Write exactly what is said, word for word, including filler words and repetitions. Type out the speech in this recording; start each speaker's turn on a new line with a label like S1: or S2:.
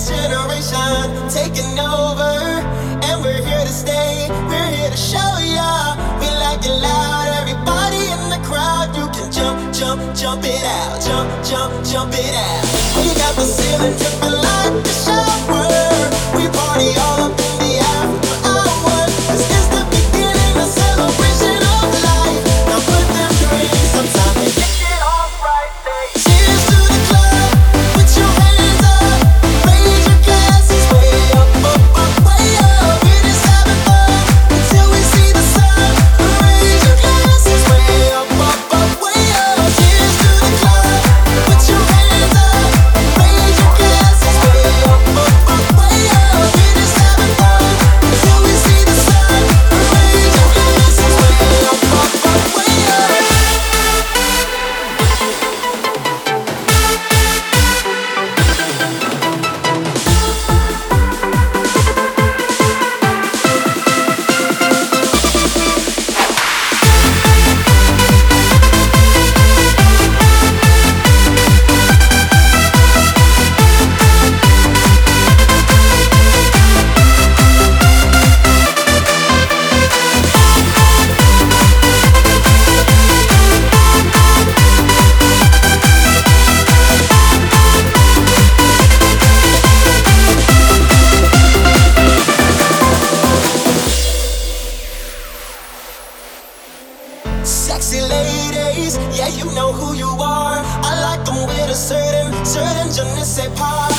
S1: next generation taking over, and we're here to stay. We're here to show ya we like it loud. Everybody in the crowd, you can jump, jump, jump it out, jump, jump, jump it out. We got the ceiling dripping like a shower. We party all up in the after hours. This is the beginning, the celebration of life. Now put them drinks on top and kick it off right there. Cheers to the club, put your hands up, raise your glasses way up, up, up, way up. We're just having fun until we see the sun. Raise your glasses way up, up, up, way up. Cheers to the club, put your hands up, raise your glasses way up, up, up, way up. We're just having fun until we see the sun. Raise your glasses way up, up, up, way up. Sexy ladies, yeah, you know who you are. I like them with a certain, certain je ne sais pas.